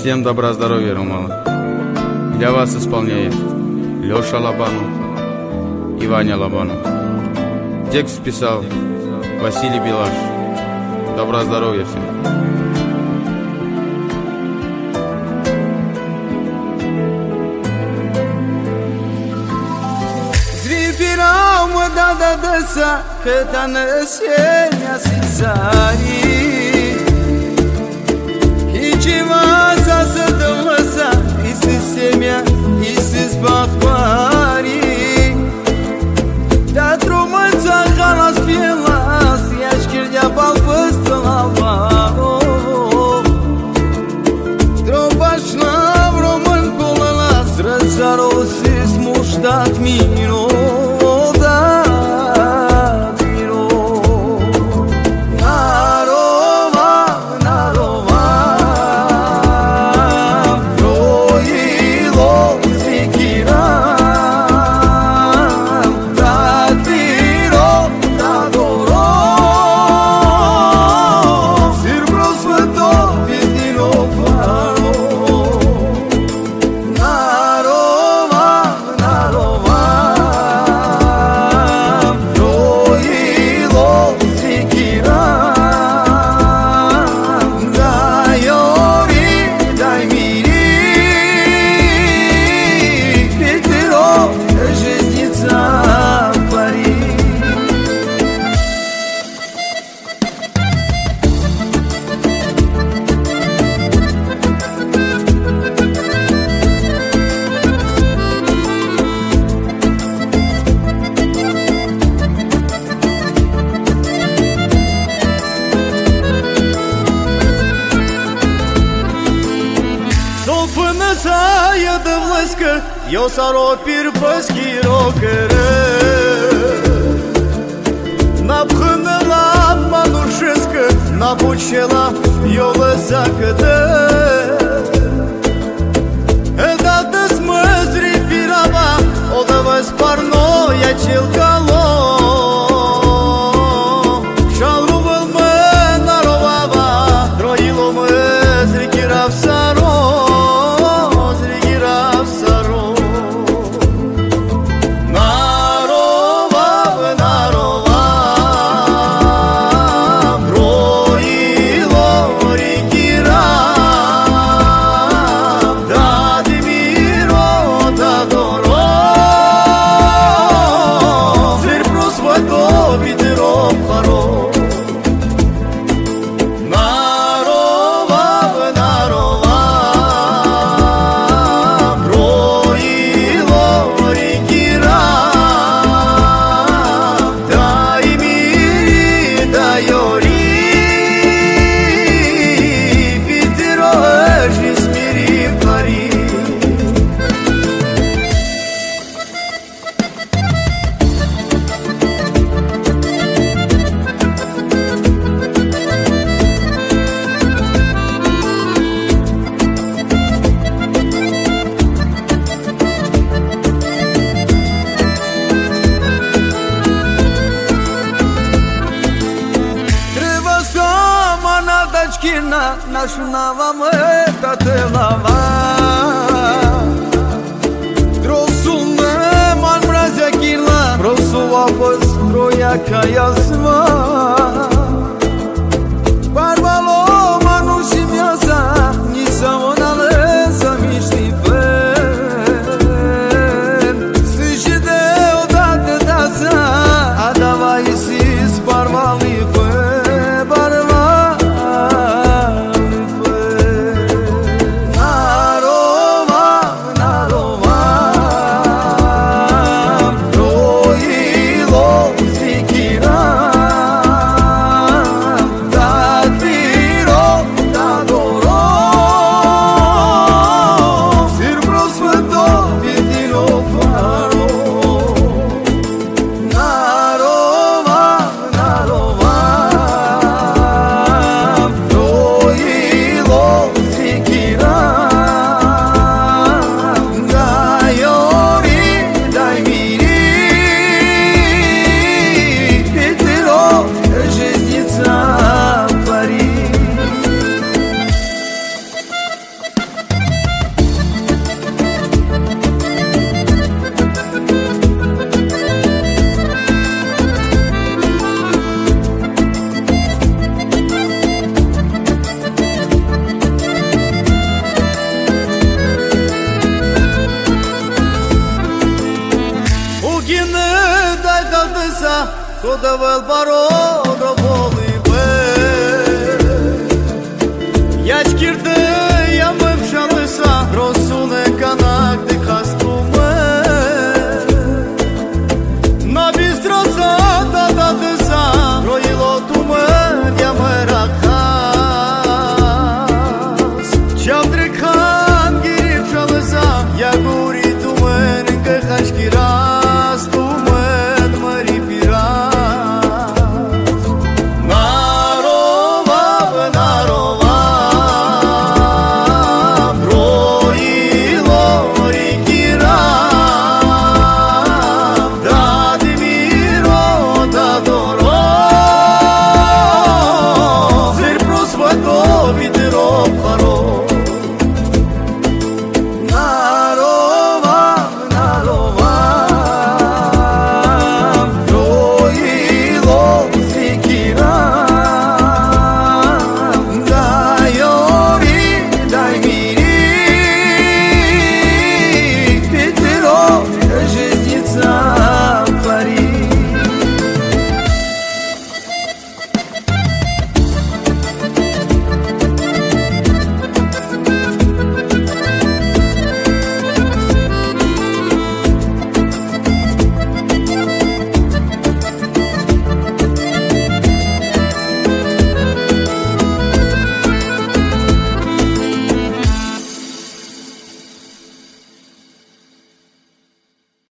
Всем добра, здоровья, Румала. Для вас исполняет Леша Лобанов и Ваня Лобанов. Текст писал Василий Белаш. Добра, здоровья всем. Zvipirau mă da dăsa, că ta năsenia sisari. Icima să dă măsa, Iisus semea, Iisus bahvari. Da trumăța ca la spielas, ia șchirdea balpăstă la varo. Drobașnav român colălas, răzarosis muștat mino. Saya da vlaska, yo saro pir paski rokere. Na pkhna la manusheska, na puchela yo lezakade. Eda des mazri pirava, oda vas parno ya chilkalo. Shalru velme narovava, droilo mazri kiravsaro. Našunava meta te lava. Trosul neman mrazia kila, prosul apăs troia ca iasma. Barbalo manu și miasa, ni sa monaleza miști pen. Sâși de odată dasa, adava Iisus barbali pen. Кто давал бороду волы бэ. Я шкирды